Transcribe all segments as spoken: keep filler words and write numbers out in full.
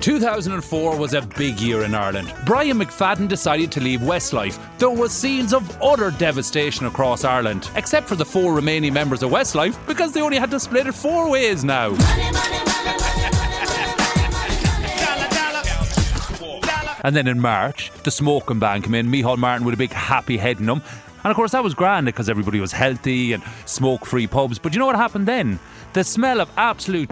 two thousand four was a big year in Ireland. Brian McFadden decided to leave Westlife. There was scenes of utter devastation across Ireland, except for the four remaining members of Westlife, because they only had to split it four ways now. And then in March, the smoking ban came in, Micheál Martin with a big happy head in him. And of course that was grand because everybody was healthy and smoke-free pubs. But you know what happened then? The smell of absolute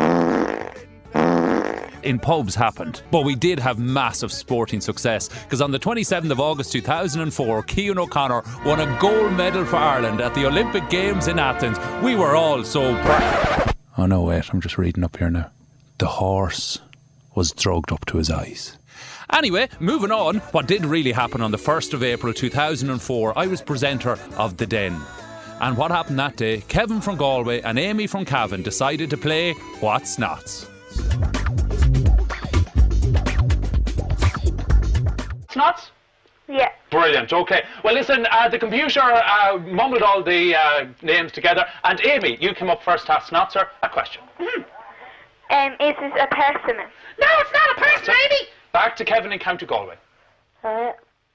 in pubs happened. But we did have massive sporting success, because on the twenty-seventh of August two thousand four, Cian O'Connor won a gold medal for Ireland at the Olympic Games in Athens. We were all so proud. Oh no, wait, I'm just reading up here now. The horse was drugged up to his eyes. Anyway, moving on, what did really happen on the first of April two thousand four, I was presenter of The Den. And what happened that day, Kevin from Galway and Amy from Cavan decided to play What's Nots. Nots? Yeah. Brilliant, okay. Well listen, uh, the computer uh, mumbled all the uh, names together, and Amy, you came up first to ask Snotzer a question. Mm-hmm. Um, is this a person? No, it's not a person, Amy! Back to Kevin in County Galway. Uh,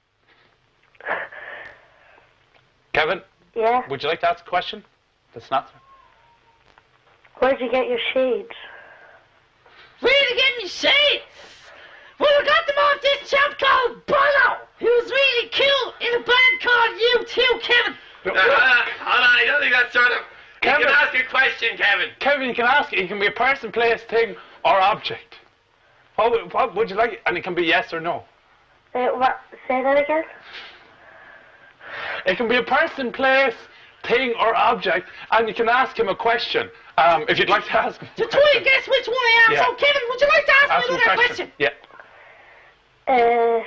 Kevin? Yeah? Would you like to ask a question to Snotzer? Where'd you get your shades? Where'd you get me shades? Well, I got them off this chap called Bono. He was really cool in a band called U two, Kevin. Uh, hold on, hold on, I don't think that's sort of... Kevin. You can ask a question, Kevin. Kevin, you can ask it. It can be a person, place, thing, or object. What, would- what would you like? And it can be yes or no. Uh, what? Say that again? It can be a person, place, thing, or object, and you can ask him a question. Um, if you'd like to ask him. To try and guess which one I am. Yeah. So, Kevin, would you like to ask, Ask me him a another question. question? Yeah. Uh,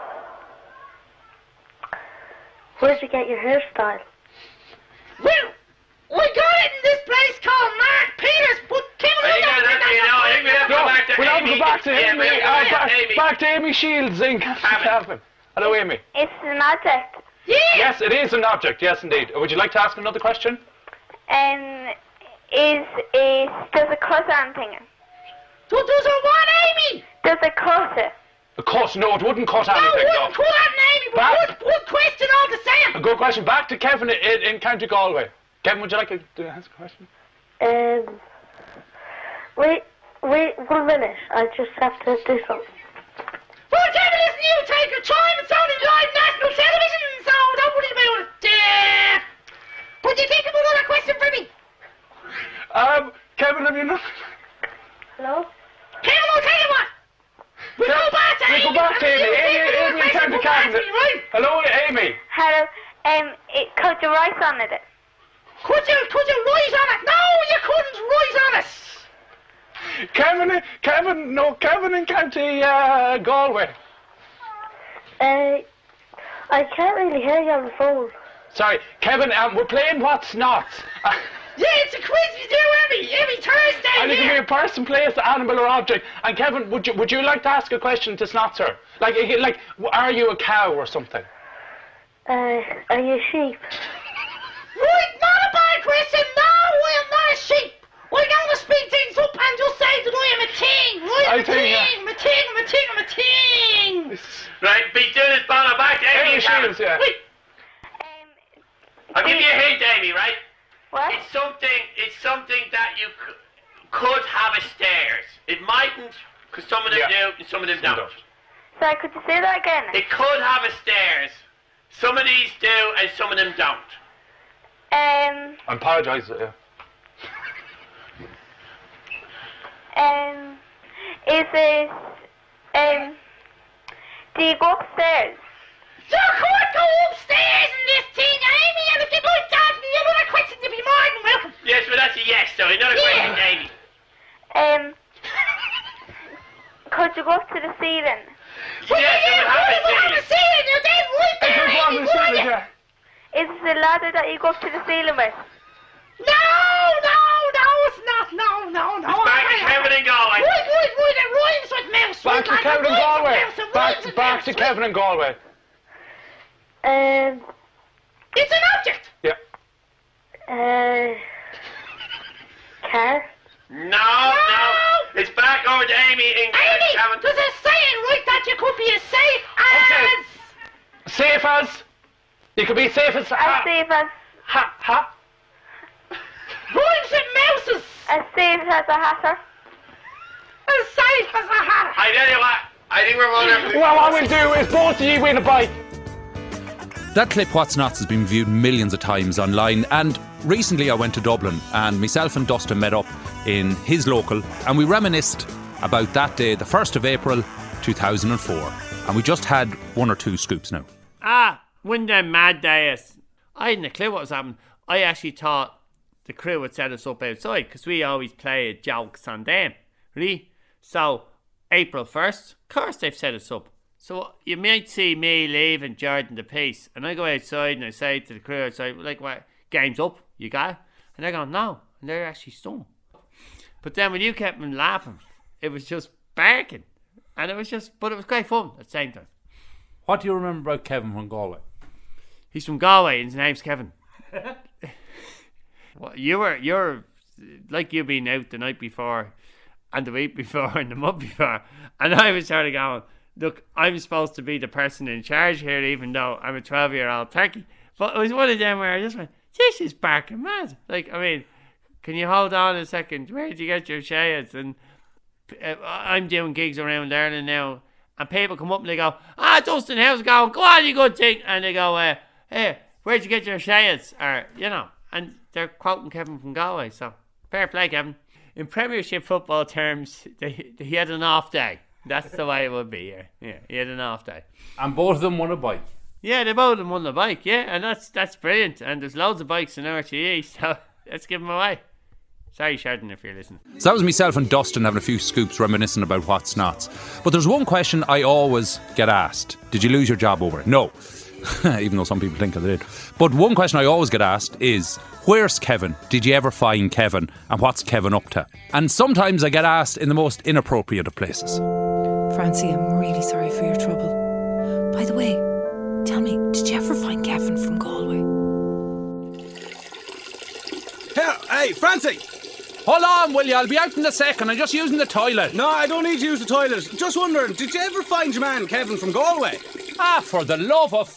where'd you get your hairstyle? Well, we got it in this place called Mark Peters, but Kevin, I you think don't that's think you know, I think we have to go No, back to we'll have to Amy. go back to Yeah, Amy. we'll Uh, have to back, Amy. back to Amy Shields in Cavan. Hello, Amy. It's an object. Yeah. Yes, it is an object. Yes, indeed. Would you like to ask another question? Um, is is does it cut anything? So does it what, Amy? Does it cut it? Of course, no, it wouldn't cut No, anything. it No. wouldn't cut out an Amy, but Back- good, good question all the A same. good question. Back to Kevin in, in County Galway. Kevin, would you like to ask a question? Um, wait, wait one minute. I just have to do something. Well, Kevin, listen, you take your time. It's only live national television, so don't worry about it. Uh, would you think of another question for me? Um, Kevin, have you not? Hello? Kevin, I'll tell you what. We'll go back to We'll Amy. go back to and Amy. you think Amy, of another Amy in question, County come back to Cavan. me, right? Hello, Amy. Hello. Um, it cut the rice on it. Could you, could you rise on it? No, you couldn't rise on it. Kevin, in- Kevin, no, Kevin in County uh, Galway. Uh, I can't really hear you on the phone. Sorry, Kevin, um, we're playing What's Not. Uh, Yeah, it's a quiz we do every, every Thursday and it can be here. a person, place, animal, or object. And Kevin, would you would you like to ask a question to Snotzer? Like, uh, like, are you a cow or something? Uh, are you a sheep? Right, not a bad question. No, I am not a sheep. I'm going to speed things up and just say that I am a ting. Right, I I'm a think, yeah. ting, I'm a ting, I'm a ting, I'm a ting. Right, be doing this, Bono. Back to Amy. Amy and Kevin. Shields, yeah. Right, Um, I'll give you a hint, Amy, right? what? It's something, it's something that you c- could have as stairs. It mightn't, because some of them Yeah. do and some of them Some don't. Sorry, could you say that again? It could have a stairs. Some of these do and some of them don't. Um, I apologise. Yeah. um, is it, um, do you go upstairs? you could go upstairs in this thing, Amy, and if you'd like to ask me another question, you'd be more than welcome. Yes, but that's a yes, so another Yeah. question, Amy. Um, could you go up to the ceiling? Well, Yes, yeah, it would have right, a we'll have a ceiling. ceiling. You're dead right I there, can go on Amy, the would ceiling, you? yeah. Is it the ladder that you go up to the ceiling with? No, no, no, it's not. No, no, no. It's back to I- Kevin and Galway. Right, right, right. It rhymes with mouse. Back right, to lads, Kevin it in rhymes with Galway. mouse, it Back, rhymes with back mouse, to right. Kevin in Galway. Um, It's an object. Yeah. uh, car? No, no. It's back over to Amy in Amy, Kevin. does a be as safe as... Safe as? You could be safe as... As Ha, safe as... ha, ha. Mice and mouses. As safe as a hatter. As safe as a hatter. I tell you what, I think we're going to... Well, what we'll do is both of you win a bike. That clip, What's Nuts, has been viewed millions of times online, and recently I went to Dublin and myself and Dustin met up in his local and we reminisced about that day, the first of April two thousand four, and we just had one or two scoops now. Ah, one of them mad days. I hadn't a clue what was happening. I actually thought the crew would set us up outside because we always play jokes on them, really. So, April first, of course they've set us up. So, you might see me leaving Jordan the piece, and I go outside and I say to the crew outside, like, what, game's up, you got it? And they're going, no, and they're actually stunned. But then when you kept them laughing, it was just barking. And it was just, but it was great fun at the same time. What do you remember about Kevin from Galway? He's from Galway and his name's Kevin. Well, you were, you're, like you being out the night before and the week before and the month before. And I was sort of going, look, I'm supposed to be the person in charge here, even though I'm a twelve-year-old turkey. But it was one of them where I just went, this is barking mad. Like, I mean, can you hold on a second? Where did you get your shades? And uh, I'm doing gigs around Ireland now, and people come up and they go, ah, Dustin, how's it going? Go on, you good thing. And they go, uh, hey, where'd you get your shades? Or, you know, and they're quoting Kevin from Galway. So, fair play, Kevin. In Premiership football terms, they, he had an off day. That's the way it would be, yeah. Yeah, he had an off day. And both of them won a bike. Yeah, they both of them won the bike, yeah, and that's that's brilliant. And there's loads of bikes in R T E, so let's give them away. Sorry, Sheridan, if you're listening. So that was myself and Dustin having a few scoops reminiscing about What's Nots. But there's one question I always get asked. Did you lose your job over it? No. Even though some people think I did. But one question I always get asked is, where's Kevin? Did you ever find Kevin? And what's Kevin up to? And sometimes I get asked in the most inappropriate of places. Francie, I'm really sorry for your trouble. By the way, tell me, did you ever find Kevin from Galway? Here, hey, Francie! Hold on, will you? I'll be out in a second. I'm just using the toilet. No, I don't need to use the toilet. Just wondering, did you ever find your man Kevin from Galway? Ah, for the love of...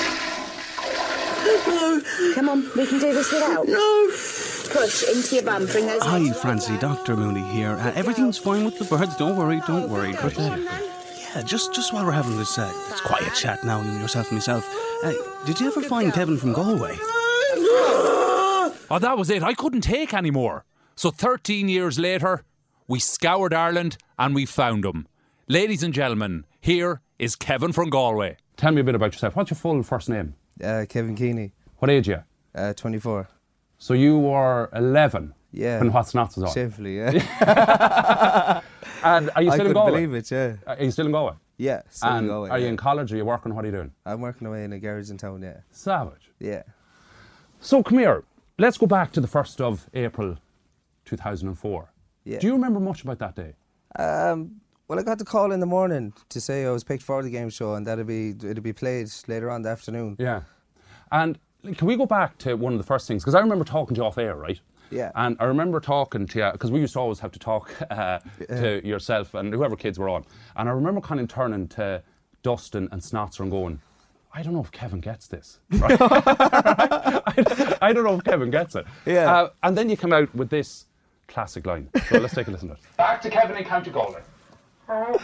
No. Come on, we can do this without. No. Push into your bum, bring those... Hi, Francie, Doctor Mooney here. Uh, everything's fine with the birds. Don't worry, don't worry. But, uh, yeah, just just while we're having this, uh, this quiet chat now, yourself and myself, uh, did you ever find Kevin from Galway? Oh, that was it. I couldn't take any more. So thirteen years later, we scoured Ireland and we found him. Ladies and gentlemen, here is Kevin from Galway. Tell me a bit about yourself. What's your full first name? Uh, Kevin Keeney. What age are you? Uh, twenty-four. So you were eleven Yeah. when What's Nots was on? Shamefully, yeah. And are you still I in Galway? I couldn't believe it, yeah. Are you still in Galway? Yeah, still and in Galway. are you yeah. in college? Are you working? What are you doing? I'm working away in a garage in town, yeah. Savage. Yeah. So come here. Let's go back to the first of April two thousand four. Yeah. Do you remember much about that day? Um, well, I got the call in the morning to say I was picked for the game show and that it'd be, it'd be played later on the afternoon. Yeah. And can we go back to one of the first things? Because I remember talking to you off air, right? Yeah. And I remember talking to you, because we used to always have to talk uh, to yourself and whoever kids were on. And I remember kind of turning to Dustin and Snotzer and going, I don't know if Kevin gets this. Right? I, I don't know if Kevin gets it. Yeah. Uh, and then you come out with this classic line. So let's take a listen to it. Back to Kevin in County Galway. Alright.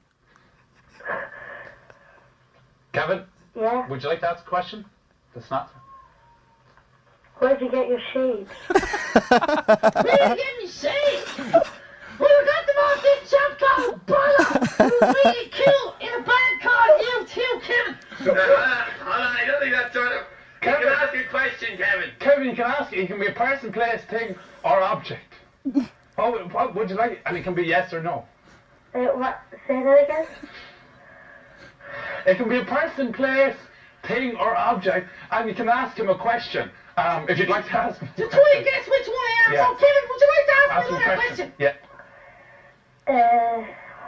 Kevin, Yeah. would you like to ask a question? That's not. Where'd you get your shades? Where did you get me shades? Well, we got them off this chap called Bono, who was really cool in a band called U two, Kevin. Hold on, I don't think that's sort of... You can ask a question, Kevin. Kevin, you can ask it. It can be a person, place, thing, or object. What, what would you like? And it can be yes or no. Uh, what? Say that again? It can be a person, place, thing, or object, and you can ask him a question. Um, if you'd like to ask him. So try and guess which one I am. Yeah. So, Kevin, would you like to ask, Ask me him a another question. question? Yeah. Uh,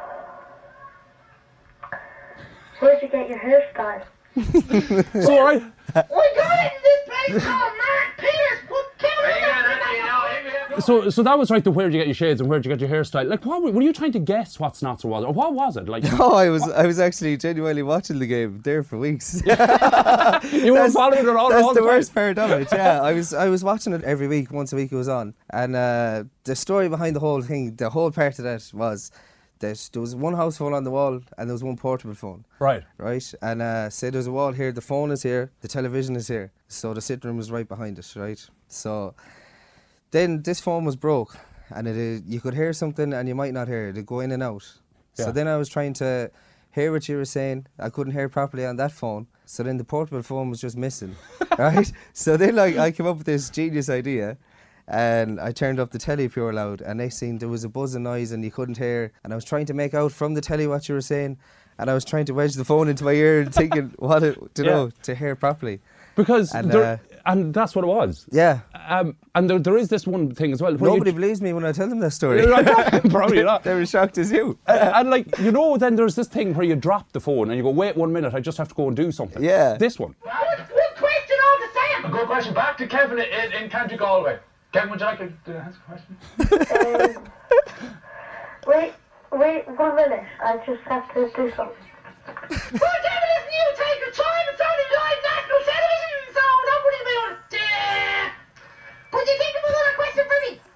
where'd you get your hairstyle? So I... We got it in this place called Mark Pierce. But Kevin, Are you I gonna, you know, if you- So, so that was right. The where'd you get your shades and where'd you get your hairstyle? Like, what were were you trying to guess what Snotzer was, or what was it? Like, No, I was I was actually genuinely watching the game there for weeks. you were That's- following it all. That's all the time. worst part of it. Yeah, I was I was watching it every week, once a week it was on, and uh, the story behind the whole thing, the whole part of that was that there was one house phone on the wall and there was one portable phone. Right. Right, and uh, say there's a wall here, the phone is here, the television is here, so the sitting room was right behind it. Right, so then this phone was broke, and it uh, you could hear something and you might not hear it. It'd go in and out. Yeah. So then I was trying to hear what you were saying. I couldn't hear properly on that phone. So then the portable phone was just missing, right? So then like, I came up with this genius idea, and I turned up the telly pure loud, and next thing there was a buzzing noise and you couldn't hear, and I was trying to make out from the telly what you were saying, and I was trying to wedge the phone into my ear and thinking what it, to Yeah. know, to hear properly. Because And, there, uh, and that's what it was. Yeah. Um, and there, there is this one thing as well. where Nobody you, believes me when I tell them that story. Probably not. They're as shocked as you. Uh, and like, you know, then there's this thing where you drop the phone and you go, wait one minute, I just have to go and do something. Yeah. This one. What, what question all the same? A good question. Back to Kevin in, in County Galway. Kevin, would you like to to ask a question? Um, wait, wait one minute. I just have to do something. Well, Kevin, listen, you take your time. It's only live national television, so don't worry about it. Uh, could you think of another question for me?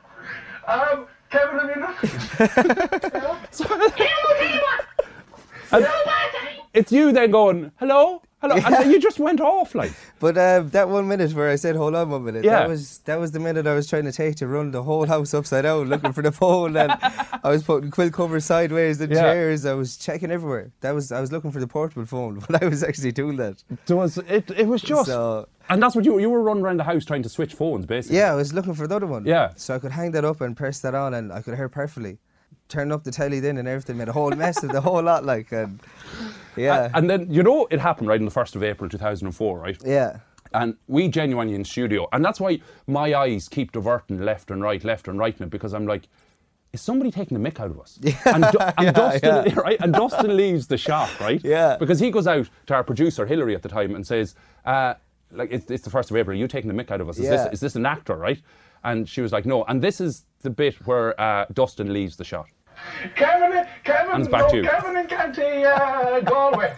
Um, Kevin, have you nothing? Here, I'll tell you what. And No matter. it's you then going, hello? Hello? And then you just went off, like. But uh, that one minute where I said, hold on one minute, Yeah. that was that was the minute I was trying to take to run the whole house upside down looking for the phone, and I was putting quilt covers sideways in Yeah. chairs, I was checking everywhere. That was I was looking for the portable phone, but I was actually doing that. There was, it, it was just. So, And that's what you you were running around the house trying to switch phones, basically. yeah, I was looking for the other one. Yeah. So I could hang that up and press that on, and I could hear perfectly. Turn up the telly then and everything, made a whole mess of the whole lot, like, and yeah. And then, you know, it happened right on the first of April two thousand four, right? Yeah. And we genuinely in studio, and that's why my eyes keep diverting left and right, left and right in it, because I'm like, is somebody taking the mick out of us? Yeah, and, Du- and yeah, Dustin, yeah. right? And Dustin leaves the shop, right? Yeah. Because he goes out to our producer Hillary at the time and says, uh, like, it's, it's the first of April. Are you taking the mick out of us? Is Yeah. this is this an actor, right? And she was like, no. And this is the bit where uh, Dustin leaves the shot. Kevin, Kevin, And it's back no, to you. Kevin in County uh, Galway.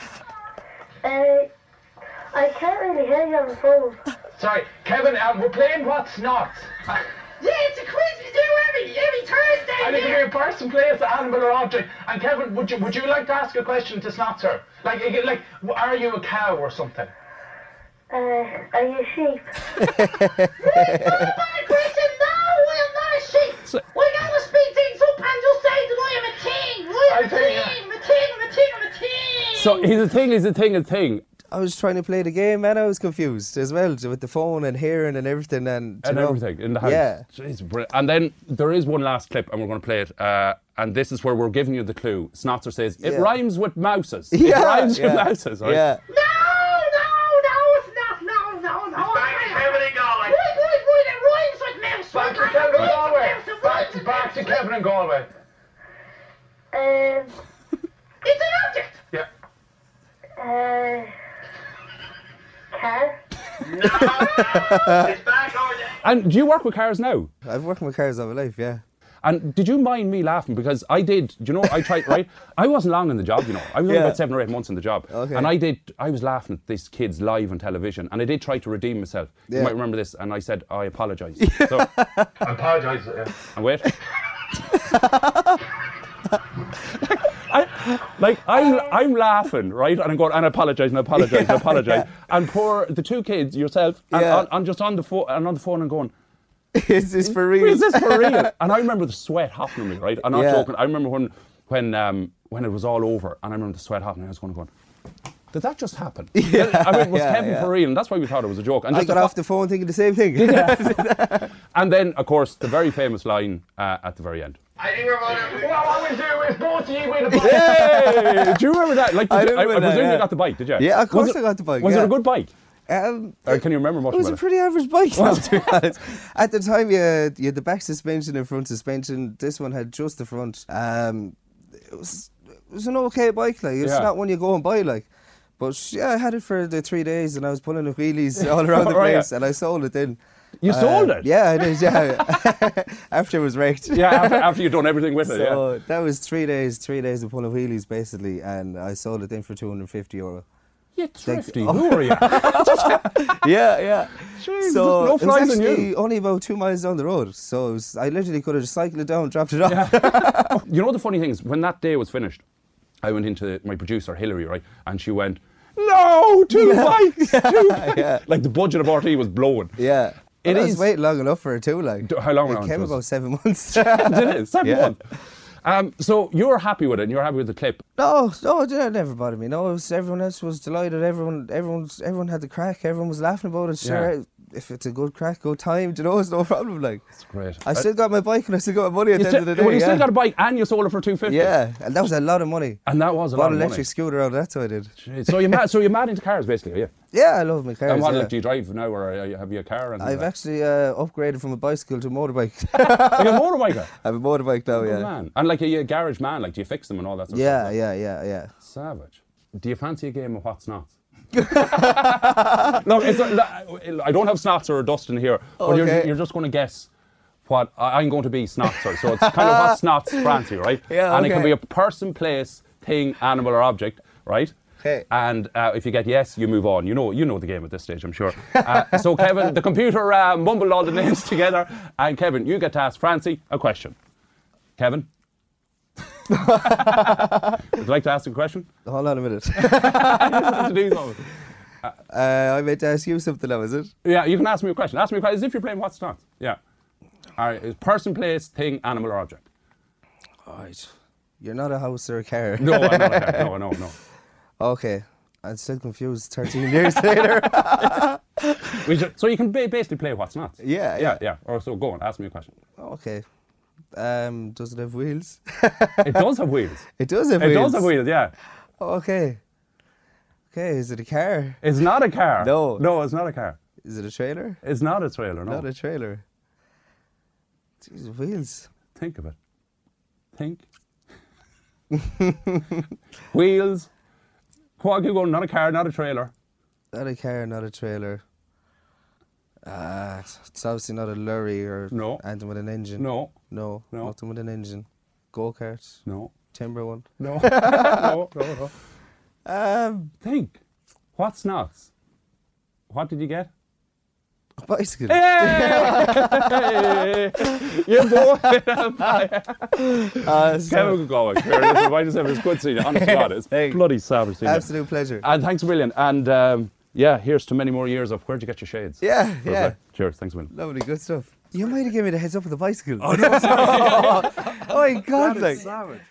Uh, I can't really hear you on the phone. Sorry, Kevin, um, we're playing What's Not. Yeah, it's a quiz we do every every Thursday. And it can here. be a person, place, animal, or object. And Kevin, would you would you like to ask a question to Snotzer? Like, like, like, are you a cow or something? Uh, are you a sheep? Right, not a bad question. No, I'm not a sheep. So- We gotta speed things up and just say that I am a thing. I am I a think, yeah. thing, I'm a thing, I'm a thing, I'm a thing. So he's a thing, he's a thing, a thing. I was trying to play the game and I was confused as well with the phone and hearing and everything and, you And know, everything in the house. Yeah. Jeez, brilliant. And then there is one last clip, and we're going to play it. Uh, and this is where we're giving you the clue. Snotzer says, it Yeah. rhymes with mouses. Yeah, It rhymes yeah, with mouses, right? Yeah. No, no, no, it's not. No, no, no. Back to Kevin in Galway. Right, right, right. It rhymes with mouse. Back to Right, Kevin in right, Galway. mouse, it Back, rhymes with back mouse. to Kevin in Galway. Um, It's an object. Yeah. uh, car? No, it's back over there. And do you work with cars now? I've worked with cars all my life, yeah. And did you mind me laughing? Because I did, do you know, I tried, right? I wasn't long in the job, you know. I was only Yeah. about seven or eight months in the job. Okay. And I did, I was laughing at these kids live on television. And I did try to redeem myself. You Yeah. might remember this. And I said, I apologise. So, I apologise. Uh, and wait. I, like, I'm, I'm laughing, right? And I'm going, and I apologise, and I apologise, and I Yeah, apologise. yeah. And poor, the two kids, yourself, and, Yeah. and, and just on the, phone, and on the phone and going, Is this for real? is this for real? And I remember the sweat happening to me, right? I'm not Yeah. joking. I remember when when um, when it was all over, and I remember the sweat happening. I was going, going, did that just happen? Yeah, I mean, was yeah, Kevin yeah. for real? And that's why we thought it was a joke. And I just got the off the phone thinking the same thing. And then, of course, the very famous line uh, at the very end. I think we're going to... what I will do is both of you win a bike. Hey! Do you remember that? Like, did I you, do I, I remember that, presume yeah. you got the bike, did you? Yeah, of course Was it- I got the bike, Was yeah. it a good bike? Um, Or can you remember much It was about a pretty average bike. Was now, to be honest. At the time, you had, you had the back suspension and front suspension. This one had just the front. Um, it was it was an okay bike, like it's Yeah. not one you go and buy, like. But yeah, I had it for the three days, and I was pulling the wheelies all around the Right, place, yeah. and I sold it then. You sold it? Yeah, I did, yeah. After it was wrecked. Yeah, after, after you'd done everything with it, yeah. So that was three days, three days of pulling wheelies, basically, and I sold it then for two hundred fifty euro. You thrifty, Like, who are you? yeah, yeah. Jeez, so no it was flies on actually you. only about two miles down the road. So it was, I literally could have just cycled it down, dropped it off. Yeah. You know the funny thing is, when that day was finished, I went into my producer, Hilary, right, and she went, no, two Yeah. bikes, two bikes. Yeah. Like the budget of R T was blowing. Yeah. It Well, I is. was waiting long enough for it too, like. D- How long It around came was it? about seven months. Did it? Seven Yeah. months. Um, so you're happy with it, and you're happy with the clip. No, no, it never bothered me. No, it was, everyone else was delighted. Everyone, everyone's, everyone had the crack. Everyone was laughing about it. Sure, Yeah. if it's a good crack, good time, do you know, it's no problem. Like, It's great. I still got my bike and I still got my money at You the still, end of the day. well, you yeah. still got a bike, and you sold it for two fifty. Yeah, and that was a lot of money. And that was a Bought lot an of electric money. scooter out of that, so I did. Jeez. So you're mad. So you're mad into cars, basically, are you? Yeah, I love my cars. And what yeah. like, do you drive now, or uh, have you a car? And I've actually uh, upgraded from a bicycle to a motorbike. You're a motorbiker. I have a motorbike now, Oh, yeah. man. And like, are you a garage man? Like, do you fix them and all that sort Yeah, of stuff? yeah, yeah, yeah. Savage. Do you fancy a game of what's not? No, it's a, I don't have Snots or Dustin here, but you're, Okay. you're just going to guess what I- I'm going to be Snotzer. So it's kind of what Snots Francie, right? Yeah, And it can okay. be a person, place, thing, animal, or object, right? Okay. And uh, if you get yes, you move on. You know, you know the game at this stage, I'm sure. Uh, so Kevin, the computer uh, mumbled all the names together, and Kevin, you get to ask Francie a question. Kevin, would you like to ask a question? Hold on a minute. Introduce all of it. uh, I meant to ask you something now, is it? Yeah, you can ask me a question. Ask me a question as if you're playing what's not. Yeah. All right. It's person, place, thing, animal, or object. All right. You're not a house or a car. No, I'm not a car. No, no, no. Okay. I'm still confused thirteen years later. We just, so you can ba- basically play what's not. Yeah, Yeah, yeah. yeah. Or so go on, ask me a question. Okay. Um, does it have wheels? It does have wheels. It does have It wheels. does have wheels, yeah. Okay. Okay, is it a car? It's not a car. No. No, it's not a car. Is it a trailer? It's not a trailer, no. Not a trailer. Jeez, wheels. Think of it. Think. Wheels. Come on, keep going. Not a car, not a trailer. Not a car, not a trailer. Ah, it's it's obviously not a lorry or No. anything with an engine. No. No, No. nothing with an engine. Go-kart. No. Timber one. No. no, no, no. Um, Think. What's not? What did you get? a bicycle. Hey! You both Ah, so- Kevin Galway, listen, I just have it's good seeing you. Honest to God, it's Hey. bloody savage seeing you. Absolute pleasure. And thanks a million. And um, yeah, here's to many more years of where'd you get your shades? Yeah, Fair yeah. play. Cheers, thanks a million. Lovely, good stuff. You might have given me the heads up with the bicycle. Oh, no, oh my God, That is like. savage.